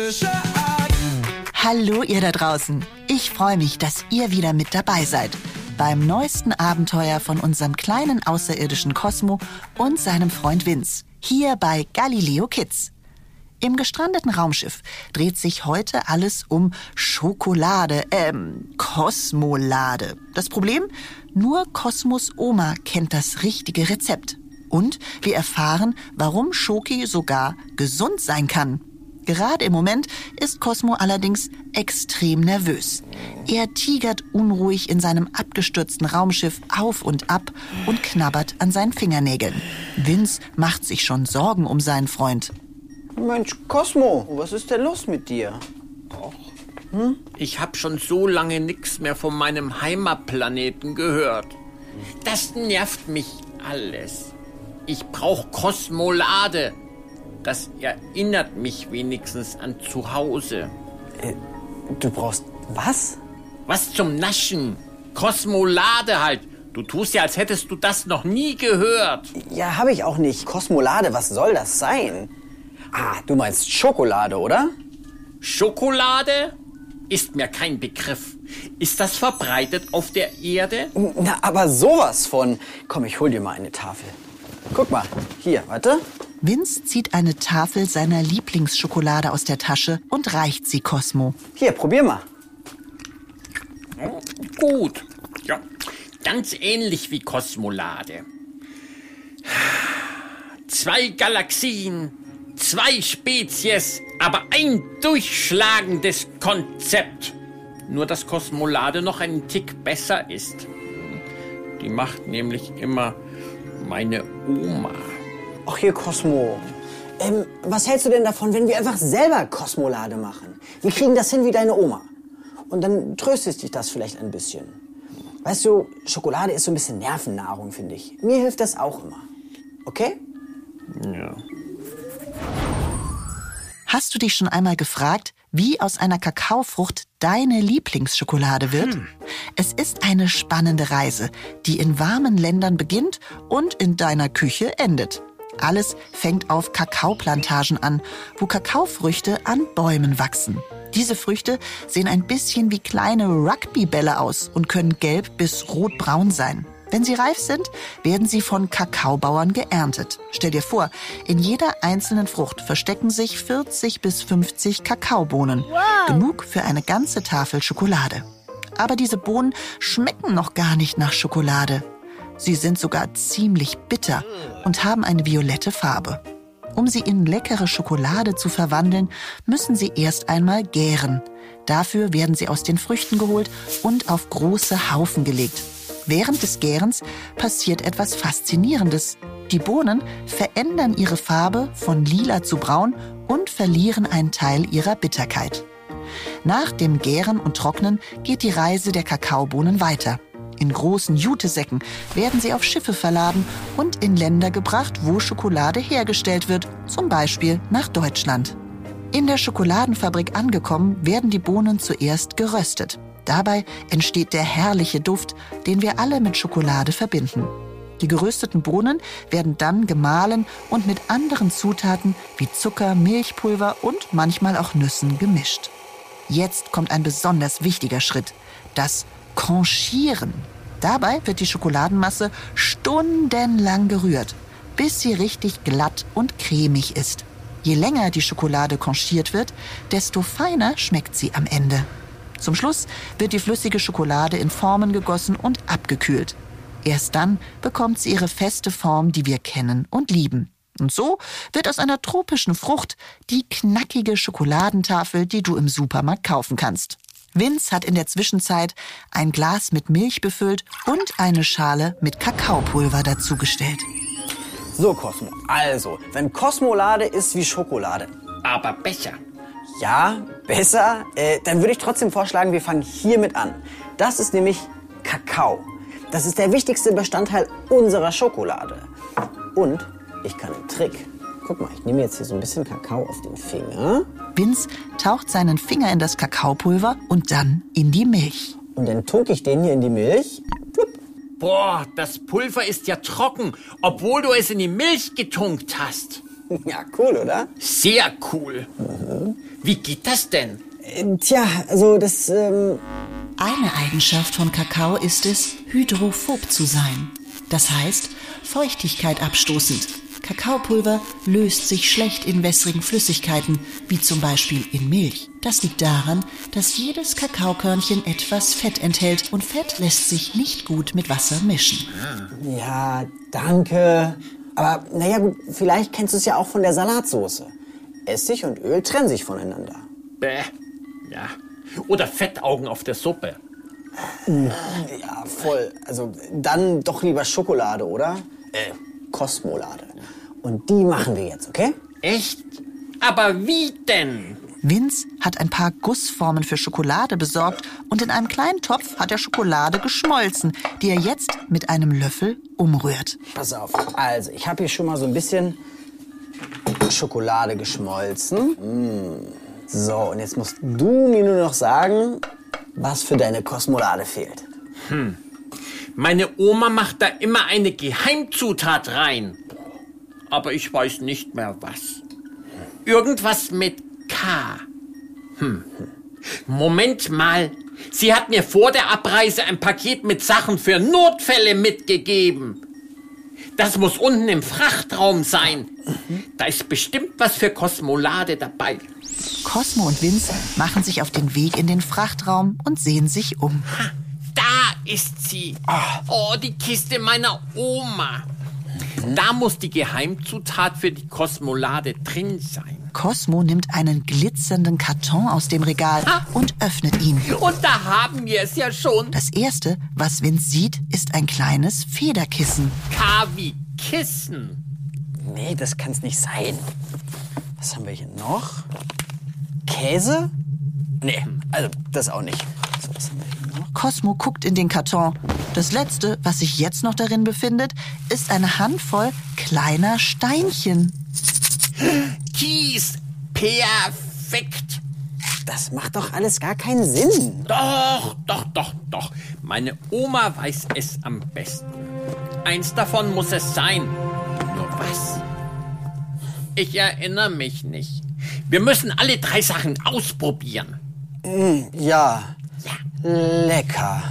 frische Art. Hallo ihr da draußen. Ich freue mich, dass ihr wieder mit dabei seid. Beim neuesten Abenteuer von unserem kleinen außerirdischen Cosmo und seinem Freund Vince. Hier bei Galileo Kids. Im gestrandeten Raumschiff dreht sich heute alles um Schokolade, Kosmolade. Das Problem? Nur Cosmos Oma kennt das richtige Rezept. Und wir erfahren, warum Schoki sogar gesund sein kann. Gerade im Moment ist Cosmo allerdings extrem nervös. Er tigert unruhig in seinem abgestürzten Raumschiff auf und ab und knabbert an seinen Fingernägeln. Vince macht sich schon Sorgen um seinen Freund. Mensch, Cosmo, was ist denn los mit dir? Ich habe schon so lange nichts mehr von meinem Heimatplaneten gehört. Das nervt mich alles. Ich brauche Kosmolade. Das erinnert mich wenigstens an zu Hause. Du brauchst was? Was zum Naschen? Kosmolade halt. Du tust ja, als hättest du das noch nie gehört. Ja, habe ich auch nicht. Kosmolade, was soll das sein? Ah, du meinst Schokolade, oder? Schokolade? Ist mir kein Begriff. Ist das verbreitet auf der Erde? Na, aber sowas von. Komm, ich hol dir mal eine Tafel. Guck mal, hier, warte. Vince zieht eine Tafel seiner Lieblingsschokolade aus der Tasche und reicht sie Cosmo. Hier, probier mal. Gut. Ja, ganz ähnlich wie Kosmolade. 2 Galaxien, 2 Spezies, aber ein durchschlagendes Konzept. Nur dass Kosmolade noch einen Tick besser ist. Die macht nämlich immer meine Oma. Ach hier, Cosmo. Was hältst du denn davon, wenn wir einfach selber Kosmolade machen? Wir kriegen das hin wie deine Oma. Und dann tröstet dich das vielleicht ein bisschen. Weißt du, Schokolade ist so ein bisschen Nervennahrung, finde ich. Mir hilft das auch immer. Okay? Ja. Hast du dich schon einmal gefragt, wie aus einer Kakaofrucht deine Lieblingsschokolade wird? Es ist eine spannende Reise, die in warmen Ländern beginnt und in deiner Küche endet. Alles fängt auf Kakaoplantagen an, wo Kakaofrüchte an Bäumen wachsen. Diese Früchte sehen ein bisschen wie kleine Rugbybälle aus und können gelb bis rotbraun sein. Wenn sie reif sind, werden sie von Kakaobauern geerntet. Stell dir vor, in jeder einzelnen Frucht verstecken sich 40 bis 50 Kakaobohnen. Wow. Genug für eine ganze Tafel Schokolade. Aber diese Bohnen schmecken noch gar nicht nach Schokolade. Sie sind sogar ziemlich bitter und haben eine violette Farbe. Um sie in leckere Schokolade zu verwandeln, müssen sie erst einmal gären. Dafür werden sie aus den Früchten geholt und auf große Haufen gelegt. Während des Gärens passiert etwas Faszinierendes. Die Bohnen verändern ihre Farbe von lila zu braun und verlieren einen Teil ihrer Bitterkeit. Nach dem Gären und Trocknen geht die Reise der Kakaobohnen weiter. In großen Jutesäcken werden sie auf Schiffe verladen und in Länder gebracht, wo Schokolade hergestellt wird, zum Beispiel nach Deutschland. In der Schokoladenfabrik angekommen, werden die Bohnen zuerst geröstet. Dabei entsteht der herrliche Duft, den wir alle mit Schokolade verbinden. Die gerösteten Bohnen werden dann gemahlen und mit anderen Zutaten wie Zucker, Milchpulver und manchmal auch Nüssen gemischt. Jetzt kommt ein besonders wichtiger Schritt, das Conchieren. Dabei wird die Schokoladenmasse stundenlang gerührt, bis sie richtig glatt und cremig ist. Je länger die Schokolade conchiert wird, desto feiner schmeckt sie am Ende. Zum Schluss wird die flüssige Schokolade in Formen gegossen und abgekühlt. Erst dann bekommt sie ihre feste Form, die wir kennen und lieben. Und so wird aus einer tropischen Frucht die knackige Schokoladentafel, die du im Supermarkt kaufen kannst. Vince hat in der Zwischenzeit ein Glas mit Milch befüllt und eine Schale mit Kakaopulver dazugestellt. So, Cosmo, also, wenn Kosmolade ist wie Schokolade. Aber besser. Ja, besser. Dann würde ich trotzdem vorschlagen, wir fangen hiermit an. Das ist nämlich Kakao. Das ist der wichtigste Bestandteil unserer Schokolade. Und ich kann einen Trick. Guck mal, ich nehme jetzt hier so ein bisschen Kakao auf den Finger. Vince taucht seinen Finger in das Kakaopulver und dann in die Milch. Und dann tunke ich den hier in die Milch. Plupp. Boah, das Pulver ist ja trocken, obwohl du es in die Milch getunkt hast. Ja, cool, oder? Sehr cool. Wie geht das denn? Tja, also das... Eine Eigenschaft von Kakao ist es, hydrophob zu sein. Das heißt, Feuchtigkeit abstoßend. Kakaopulver löst sich schlecht in wässrigen Flüssigkeiten, wie zum Beispiel in Milch. Das liegt daran, dass jedes Kakaokörnchen etwas Fett enthält und Fett lässt sich nicht gut mit Wasser mischen. Ja, danke. Aber naja, gut, vielleicht kennst du es ja auch von der Salatsoße. Essig und Öl trennen sich voneinander. Bäh. Ja. Oder Fettaugen auf der Suppe. Ja, voll. Also dann doch lieber Schokolade, oder? Kosmolade. Und die machen wir jetzt, okay? Echt? Aber wie denn? Vince hat ein paar Gussformen für Schokolade besorgt und in einem kleinen Topf hat er Schokolade geschmolzen, die er jetzt mit einem Löffel umrührt. Pass auf. Also, ich habe hier schon mal so ein bisschen Schokolade geschmolzen. So, und jetzt musst du mir nur noch sagen, was für deine Kosmolade fehlt. Meine Oma macht da immer eine Geheimzutat rein. Aber ich weiß nicht mehr was. Irgendwas mit K. Moment mal. Sie hat mir vor der Abreise ein Paket mit Sachen für Notfälle mitgegeben. Das muss unten im Frachtraum sein. Da ist bestimmt was für Kosmolade dabei. Cosmo und Vince machen sich auf den Weg in den Frachtraum und sehen sich um. Da ist sie. Oh, die Kiste meiner Oma. Da muss die Geheimzutat für die Kosmolade drin sein. Cosmo nimmt einen glitzernden Karton aus dem Regal und öffnet ihn. Und da haben wir es ja schon. Das Erste, was Vince sieht, ist ein kleines Federkissen. K wie Kissen. Nee, das kann's nicht sein. Was haben wir hier noch? Käse? Nee, also das auch nicht. So, was haben wir hier noch? Cosmo guckt in den Karton. Das Letzte, was sich jetzt noch darin befindet, ist eine Handvoll kleiner Steinchen. Kies. Perfekt. Das macht doch alles gar keinen Sinn. Doch. Meine Oma weiß es am besten. Eins davon muss es sein. Nur was? Ich erinnere mich nicht. Wir müssen alle 3 Sachen ausprobieren. Ja. Lecker.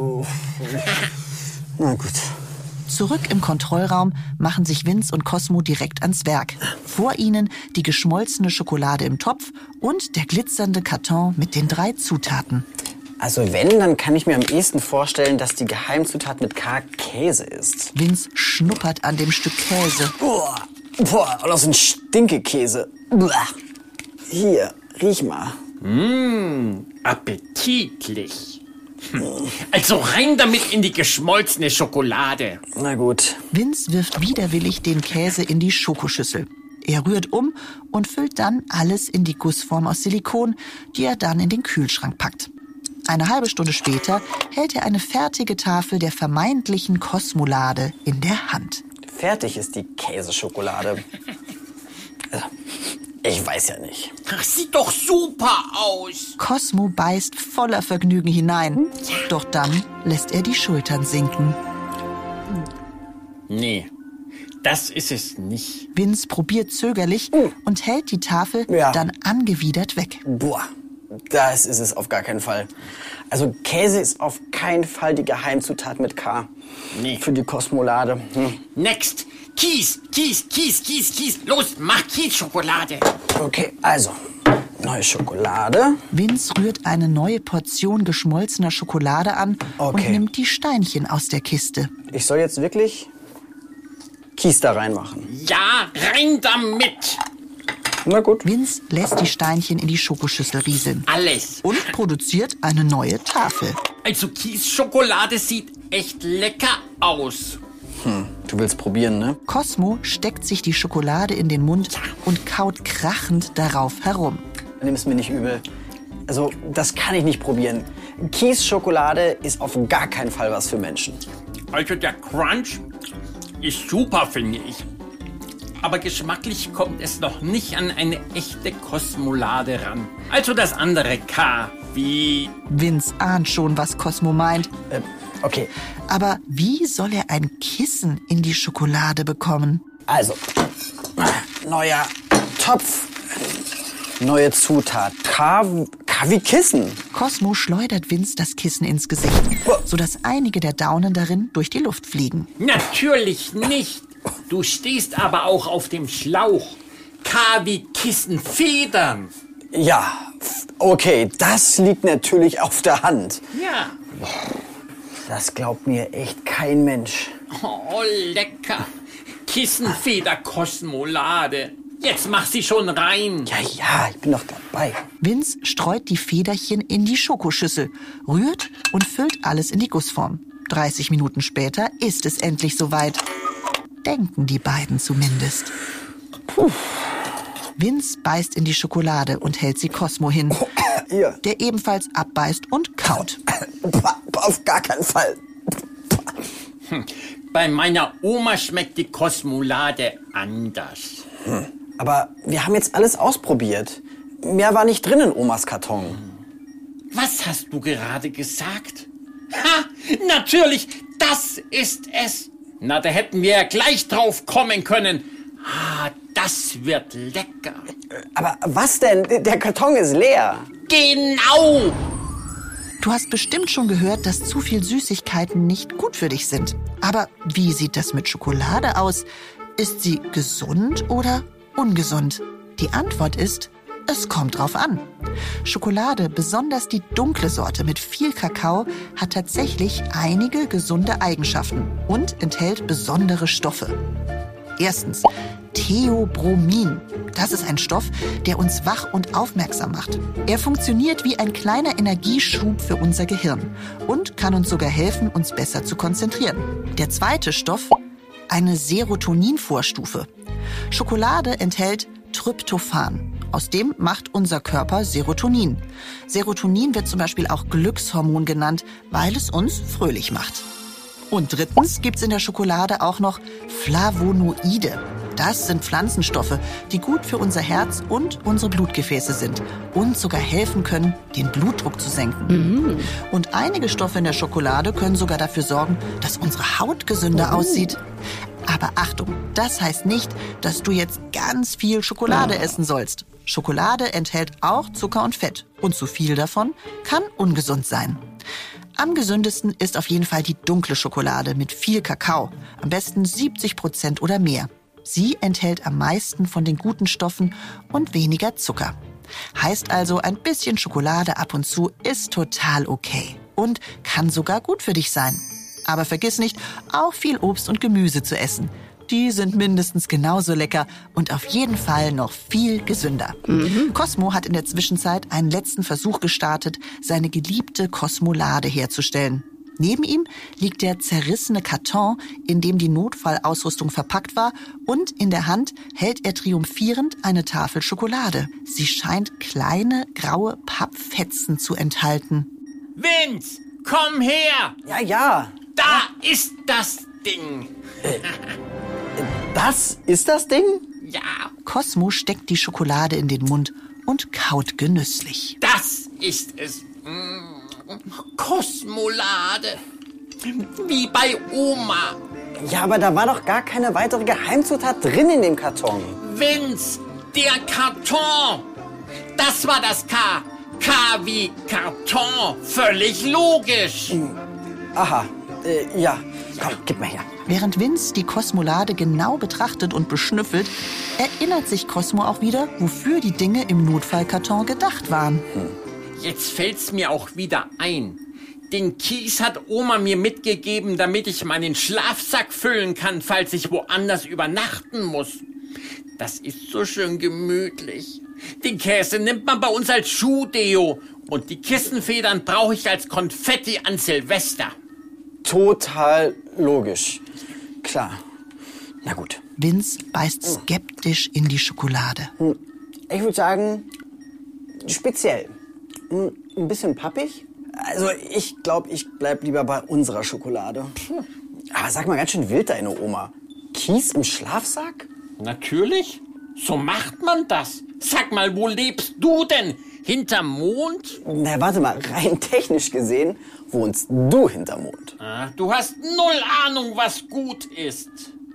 Na gut. Zurück im Kontrollraum machen sich Vince und Cosmo direkt ans Werk. Vor ihnen die geschmolzene Schokolade im Topf und der glitzernde Karton mit den 3 Zutaten. Also wenn, dann kann ich mir am ehesten vorstellen, dass die Geheimzutat mit K Käse ist. Vince schnuppert an dem Stück Käse. Boah, und auch so ein Stinkekäse. Hier, riech mal. Appetitlich. Also rein damit in die geschmolzene Schokolade. Na gut. Vince wirft widerwillig den Käse in die Schokoschüssel. Er rührt um und füllt dann alles in die Gussform aus Silikon, die er dann in den Kühlschrank packt. Eine halbe Stunde später hält er eine fertige Tafel der vermeintlichen Kosmolade in der Hand. Fertig ist die Käseschokolade. Ich weiß ja nicht. Ach, sieht doch super aus. Cosmo beißt voller Vergnügen hinein. Doch dann lässt er die Schultern sinken. Nee, das ist es nicht. Vince probiert zögerlich und hält die Tafel dann angewidert weg. Boah, das ist es auf gar keinen Fall. Also Käse ist auf keinen Fall die Geheimzutat mit K. Nee. Für die Kosmolade. Next. Kies. Los, mach Kiesschokolade. Okay, also, neue Schokolade. Vince rührt eine neue Portion geschmolzener Schokolade an und nimmt die Steinchen aus der Kiste. Ich soll jetzt wirklich Kies da reinmachen. Ja, rein damit. Na gut. Vince lässt die Steinchen in die Schokoschüssel rieseln. Alles. Und produziert eine neue Tafel. Also Kiesschokolade sieht echt lecker aus. Du willst probieren, ne? Cosmo steckt sich die Schokolade in den Mund und kaut krachend darauf herum. Nimm es mir nicht übel. Also, das kann ich nicht probieren. Kiesschokolade ist auf gar keinen Fall was für Menschen. Also der Crunch ist super, finde ich. Aber geschmacklich kommt es noch nicht an eine echte Kosmolade ran. Also das andere K, wie... Vince ahnt schon, was Cosmo meint. Okay. Aber wie soll er ein Kissen in die Schokolade bekommen? Also, neuer Topf. Neue Zutat. K wie Kissen. Cosmo schleudert Vince das Kissen ins Gesicht, sodass einige der Daunen darin durch die Luft fliegen. Natürlich nicht. Du stehst aber auch auf dem Schlauch. K wie Kissenfedern. Ja, okay, das liegt natürlich auf der Hand. Ja. Das glaubt mir echt kein Mensch. Oh, lecker. Kissenfeder-Kosmolade. Jetzt mach sie schon rein. Ja, ich bin doch dabei. Vince streut die Federchen in die Schokoschüssel, rührt und füllt alles in die Gussform. 30 Minuten später ist es endlich soweit. Denken die beiden zumindest. Puh. Vince beißt in die Schokolade und hält sie Cosmo hin, Hier. der ebenfalls abbeißt und kaut. Auf gar keinen Fall. Bei meiner Oma schmeckt die Kosmolade anders. Aber wir haben jetzt alles ausprobiert. Mehr war nicht drin in Omas Karton. Was hast du gerade gesagt? Ha, natürlich, das ist es. Na, da hätten wir ja gleich drauf kommen können. Ah, das wird lecker. Aber was denn? Der Karton ist leer. Genau! Du hast bestimmt schon gehört, dass zu viel Süßigkeiten nicht gut für dich sind. Aber wie sieht das mit Schokolade aus? Ist sie gesund oder ungesund? Die Antwort ist, es kommt drauf an. Schokolade, besonders die dunkle Sorte mit viel Kakao, hat tatsächlich einige gesunde Eigenschaften und enthält besondere Stoffe. Erstens, Theobromin. Das ist ein Stoff, der uns wach und aufmerksam macht. Er funktioniert wie ein kleiner Energieschub für unser Gehirn und kann uns sogar helfen, uns besser zu konzentrieren. Der zweite Stoff, eine Serotoninvorstufe. Schokolade enthält Tryptophan. Aus dem macht unser Körper Serotonin. Serotonin wird zum Beispiel auch Glückshormon genannt, weil es uns fröhlich macht. Und drittens gibt's in der Schokolade auch noch Flavonoide. Das sind Pflanzenstoffe, die gut für unser Herz und unsere Blutgefäße sind und sogar helfen können, den Blutdruck zu senken. Und einige Stoffe in der Schokolade können sogar dafür sorgen, dass unsere Haut gesünder aussieht. Aber Achtung, das heißt nicht, dass du jetzt ganz viel Schokolade essen sollst. Schokolade enthält auch Zucker und Fett und zu viel davon kann ungesund sein. Am gesündesten ist auf jeden Fall die dunkle Schokolade mit viel Kakao, am besten 70% oder mehr. Sie enthält am meisten von den guten Stoffen und weniger Zucker. Heißt also, ein bisschen Schokolade ab und zu ist total okay und kann sogar gut für dich sein. Aber vergiss nicht, auch viel Obst und Gemüse zu essen. Die sind mindestens genauso lecker und auf jeden Fall noch viel gesünder. Cosmo hat in der Zwischenzeit einen letzten Versuch gestartet, seine geliebte Kosmolade herzustellen. Neben ihm liegt der zerrissene Karton, in dem die Notfallausrüstung verpackt war, und in der Hand hält er triumphierend eine Tafel Schokolade. Sie scheint kleine, graue Pappfetzen zu enthalten. Vince, komm her! Ja. Da ist das Ding. Das ist das Ding? Ja, Cosmo steckt die Schokolade in den Mund und kaut genüsslich. das ist es. Kosmolade. Wie bei Oma. Ja, aber da war doch gar keine weitere Geheimzutat drin in dem Karton. Vince, der Karton. Das war das K. K wie Karton. Völlig logisch. Aha, ja. Komm, gib mal her. Während Vince die Kosmolade genau betrachtet und beschnüffelt, erinnert sich Cosmo auch wieder, wofür die Dinge im Notfallkarton gedacht waren. Jetzt fällt's mir auch wieder ein. Den Kies hat Oma mir mitgegeben, damit ich meinen Schlafsack füllen kann, falls ich woanders übernachten muss. Das ist so schön gemütlich. Den Käse nimmt man bei uns als Schuhdeo und die Kissenfedern brauche ich als Konfetti an Silvester. Total logisch. Klar. Na gut. Vince beißt skeptisch in die Schokolade. Ich würde sagen, speziell. Ein bisschen pappig. Also ich glaube, ich bleib lieber bei unserer Schokolade. Aber sag mal, ganz schön wild deine Oma. Kies im Schlafsack? Natürlich. So macht man das. Sag mal, wo lebst du denn? Hinterm Mond? Na, warte mal, rein technisch gesehen wohnst du hinterm Mond. Ah, du hast null Ahnung, was gut ist.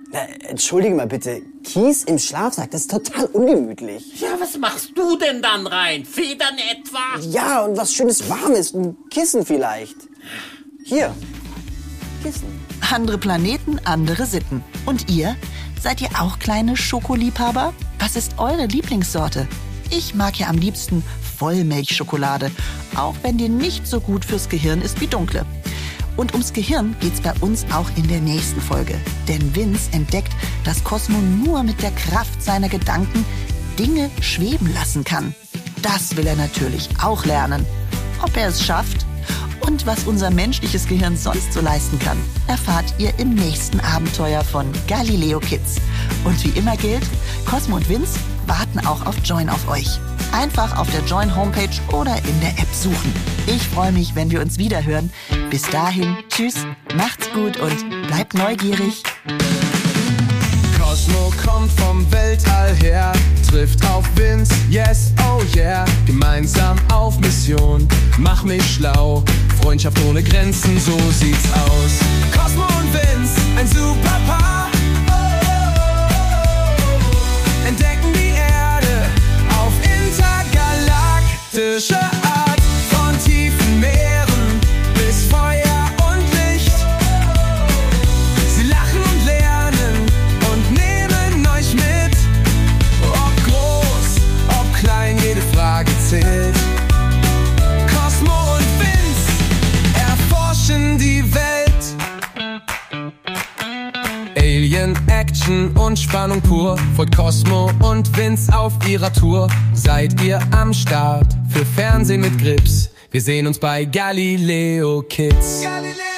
Na, entschuldige mal bitte, Kies im Schlafsack, das ist total ungemütlich. Ja, was machst du denn dann rein? Federn etwa? Ja, und was Schönes Warmes, ein Kissen vielleicht. Hier, Kissen. Andere Planeten, andere Sitten. Und ihr? Seid ihr auch kleine Schokoliebhaber? Was ist eure Lieblingssorte? Ich mag ja am liebsten Vollmilchschokolade, auch wenn die nicht so gut fürs Gehirn ist wie dunkle. Und ums Gehirn geht's bei uns auch in der nächsten Folge. Denn Vince entdeckt, dass Cosmo nur mit der Kraft seiner Gedanken Dinge schweben lassen kann. Das will er natürlich auch lernen. Ob er es schafft und was unser menschliches Gehirn sonst so leisten kann, erfahrt ihr im nächsten Abenteuer von Galileo Kids. Und wie immer gilt, Cosmo und Vince warten auch auf Join auf euch. Einfach auf der Join Homepage oder in der App suchen. Ich freue mich, wenn wir uns wieder hören. Bis dahin, tschüss, macht's gut und bleibt neugierig. Cosmo kommt vom Weltall her, trifft auf Vince, yes, oh yeah. Gemeinsam auf Mission, mach mich schlau. Freundschaft ohne Grenzen, so sieht's aus. Cosmo und Vince, ein super Paar. Entdecken die Erde auf intergalaktische Art. Von tiefen Meeren bis Feuer und Licht. Sie lachen und lernen und nehmen euch mit. Ob groß, ob klein, jede Frage zählt. Cosmo und Vince erforschen die Welt. Alien, Action und Spannung pur. Folgt Cosmo und Vince auf ihrer Tour. Seid ihr am Start für Fernsehen mit Grips? Wir sehen uns bei Galileo Kids. Galileo.